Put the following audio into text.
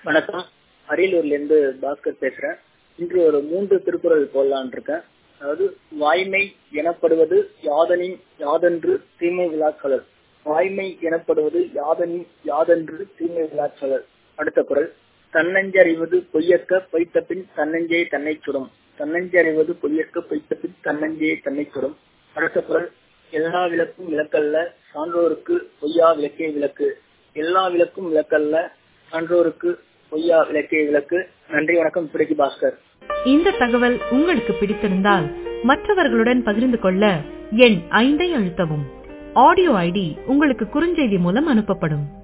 வணக்கம். அரியலூர்ல இருந்து பாஸ்கர் பேசுறேன். இன்று ஒரு 3 திருக்குறள் போடலான் இருக்கேன். அதாவது வாய்மை எனப்படுவது யாதனின் யாதென்று தீமை விழாக்களர். வாய்மை எனப்படுவது யாதனின் யாதென்று தீமை விழாக்களர். அடுத்த குறள், தன்னஞ்சறிவது பொய்யற்க பொய்த்த பின் தன்னஞ்சே தன்னை சுடும். தன்னஞ்சறிவது பொய்யற்க பொய்த்த பின் தன்னஞ்சே தன்னை சுடும். அடுத்த குறள், எல்லா விளக்கும் விளக்கல்ல சான்றோருக்கு பொய்யா விளக்கே விளக்கு. எல்லா விளக்கும் விளக்கல்ல சான்றோருக்கு பொய்யா விளக்கே விளக்கு. நன்றி, வணக்கம். பிடிக்கு பாஸ்கர். இந்த தகவல் உங்களுக்கு பிடித்திருந்தால் மற்றவர்களுடன் பகிர்ந்து கொள்ள எண் 5 அழுத்தவும். ஆடியோ ஐடி உங்களுக்கு குறுஞ்செய்தி மூலம் அனுப்பப்படும்.